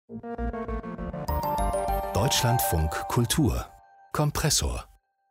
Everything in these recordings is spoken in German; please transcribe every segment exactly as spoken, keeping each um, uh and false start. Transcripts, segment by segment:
Deutschlandfunk Kultur Kompressor.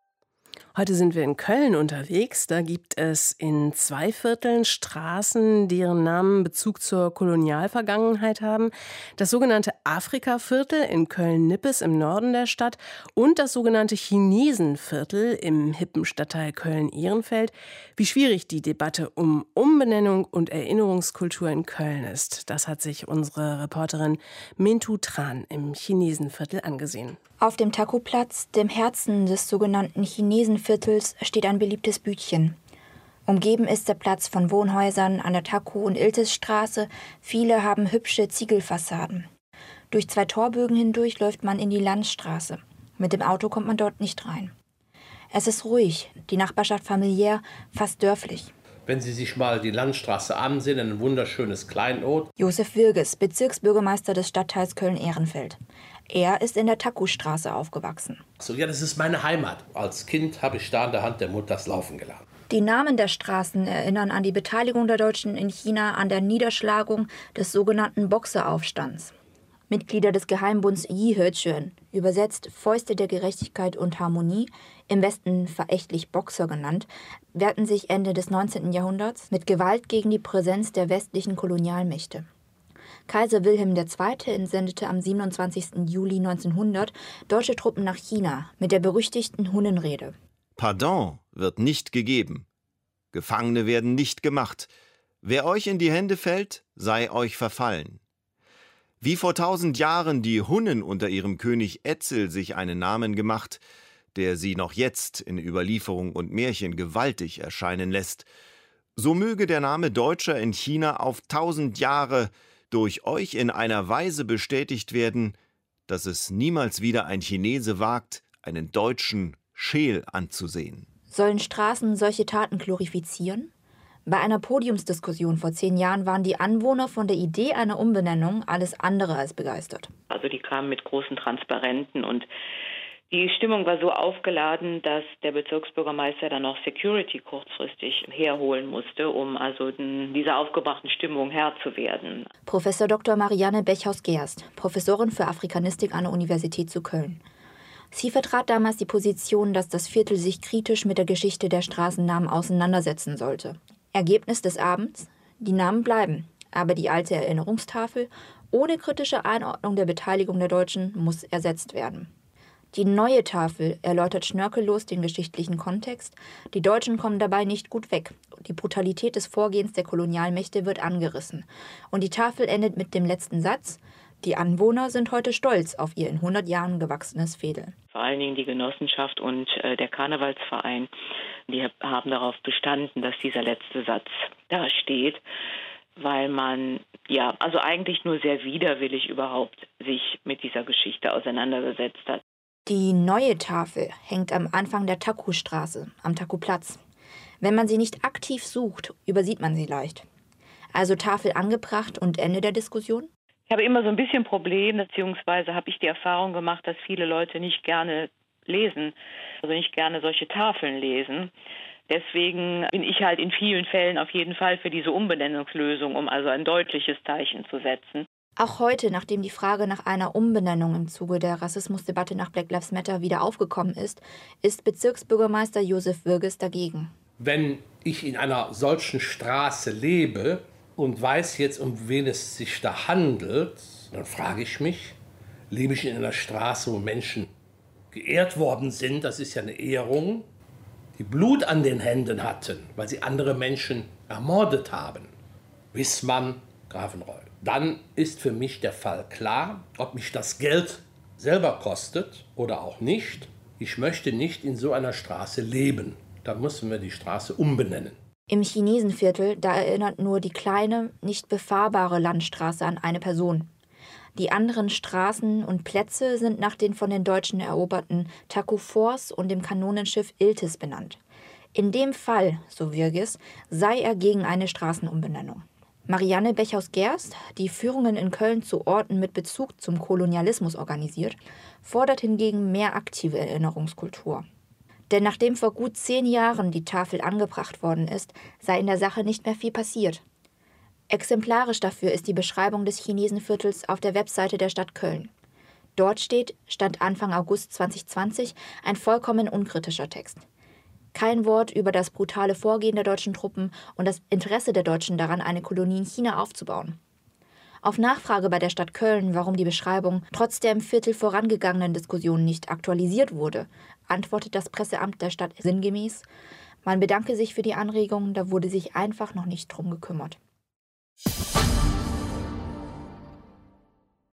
Heute sind wir in Köln unterwegs. Da gibt es in zwei Vierteln Straßen, deren Namen Bezug zur Kolonialvergangenheit haben. Das sogenannte Afrika-Viertel in Köln-Nippes im Norden der Stadt und das sogenannte Chinesenviertel im hippen Stadtteil Köln-Ehrenfeld. Wie schwierig die Debatte um Umbenennung und Erinnerungskultur in Köln ist, das hat sich unsere Reporterin Mintu Tran im Chinesenviertel angesehen. Auf dem Taku-Platz, dem Herzen des sogenannten Chinesenviertels, steht ein beliebtes Bütchen. Umgeben ist der Platz von Wohnhäusern an der Taku- und Iltis-Straße. Viele haben hübsche Ziegelfassaden. Durch zwei Torbögen hindurch läuft man in die Landstraße. Mit dem Auto kommt man dort nicht rein. Es ist ruhig, die Nachbarschaft familiär, fast dörflich. Wenn Sie sich mal die Landstraße ansehen, ein wunderschönes Kleinod. Josef Wirges, Bezirksbürgermeister des Stadtteils Köln-Ehrenfeld. Er ist in der Taku-Straße aufgewachsen. So, ja, das ist meine Heimat. Als Kind habe ich da an der Hand der Mutter das Laufen gelernt. Die Namen der Straßen erinnern an die Beteiligung der Deutschen in China an der Niederschlagung des sogenannten Boxeraufstands. Mitglieder des Geheimbunds Yi-He-Chuen, übersetzt Fäuste der Gerechtigkeit und Harmonie, im Westen verächtlich Boxer genannt, wehrten sich Ende des neunzehnten Jahrhunderts mit Gewalt gegen die Präsenz der westlichen Kolonialmächte. Kaiser Wilhelm der Zweite entsendete am siebenundzwanzigsten Juli neunzehnhundert deutsche Truppen nach China mit der berüchtigten Hunnenrede. Pardon wird nicht gegeben. Gefangene werden nicht gemacht. Wer euch in die Hände fällt, sei euch verfallen. Wie vor tausend Jahren die Hunnen unter ihrem König Etzel sich einen Namen gemacht, der sie noch jetzt in Überlieferung und Märchen gewaltig erscheinen lässt, so möge der Name Deutscher in China auf tausend Jahre durch euch in einer Weise bestätigt werden, dass es niemals wieder ein Chinese wagt, einen Deutschen scheel anzusehen. Sollen Straßen solche Taten glorifizieren? Bei einer Podiumsdiskussion vor zehn Jahren waren die Anwohner von der Idee einer Umbenennung alles andere als begeistert. Also die kamen mit großen Transparenten und die Stimmung war so aufgeladen, dass der Bezirksbürgermeister dann noch Security kurzfristig herholen musste, um also dieser aufgebrachten Stimmung Herr zu werden. Professor Doktor Marianne Bechhaus-Gerst, Professorin für Afrikanistik an der Universität zu Köln. Sie vertrat damals die Position, dass das Viertel sich kritisch mit der Geschichte der Straßennamen auseinandersetzen sollte. Ergebnis des Abends? Die Namen bleiben, aber die alte Erinnerungstafel ohne kritische Einordnung der Beteiligung der Deutschen muss ersetzt werden. Die neue Tafel erläutert schnörkellos den geschichtlichen Kontext. Die Deutschen kommen dabei nicht gut weg. Die Brutalität des Vorgehens der Kolonialmächte wird angerissen. Und die Tafel endet mit dem letzten Satz: Die Anwohner sind heute stolz auf ihr in hundert Jahren gewachsenes Veedel. Vor allen Dingen die Genossenschaft und äh, der Karnevalsverein, die haben darauf bestanden, dass dieser letzte Satz da steht, weil man ja also eigentlich nur sehr widerwillig überhaupt sich mit dieser Geschichte auseinandergesetzt hat. Die neue Tafel hängt am Anfang der Taku-Straße, am Taku-Platz. Wenn man sie nicht aktiv sucht, übersieht man sie leicht. Also Tafel angebracht und Ende der Diskussion? Ich habe immer so ein bisschen Problem, beziehungsweise habe ich die Erfahrung gemacht, dass viele Leute nicht gerne lesen, also nicht gerne solche Tafeln lesen. Deswegen bin ich halt in vielen Fällen auf jeden Fall für diese Umbenennungslösung, um also ein deutliches Zeichen zu setzen. Auch heute, nachdem die Frage nach einer Umbenennung im Zuge der Rassismusdebatte nach Black Lives Matter wieder aufgekommen ist, ist Bezirksbürgermeister Josef Wirges dagegen. Wenn ich in einer solchen Straße lebe und weiß jetzt, um wen es sich da handelt, dann frage ich mich, lebe ich in einer Straße, wo Menschen geehrt worden sind, das ist ja eine Ehrung, die Blut an den Händen hatten, weil sie andere Menschen ermordet haben. Wissmann, Grafenreuth. Dann ist für mich der Fall klar, ob mich das Geld selber kostet oder auch nicht. Ich möchte nicht in so einer Straße leben. Dann müssen wir die Straße umbenennen. Im Chinesenviertel, da erinnert nur die kleine, nicht befahrbare Landstraße an eine Person. Die anderen Straßen und Plätze sind nach den von den Deutschen eroberten Taku Forts und dem Kanonenschiff Iltis benannt. In dem Fall, so Wirges, sei er gegen eine Straßenumbenennung. Marianne Bechhaus-Gerst, die Führungen in Köln zu Orten mit Bezug zum Kolonialismus organisiert, fordert hingegen mehr aktive Erinnerungskultur. Denn nachdem vor gut zehn Jahren die Tafel angebracht worden ist, sei in der Sache nicht mehr viel passiert. Exemplarisch dafür ist die Beschreibung des Chinesenviertels auf der Webseite der Stadt Köln. Dort steht, Stand Anfang August zwanzig zwanzig, ein vollkommen unkritischer Text. Kein Wort über das brutale Vorgehen der deutschen Truppen und das Interesse der Deutschen daran, eine Kolonie in China aufzubauen. Auf Nachfrage bei der Stadt Köln, warum die Beschreibung trotz der im Viertel vorangegangenen Diskussionen nicht aktualisiert wurde, antwortet das Presseamt der Stadt sinngemäß: Man bedanke sich für die Anregung, da wurde sich einfach noch nicht drum gekümmert.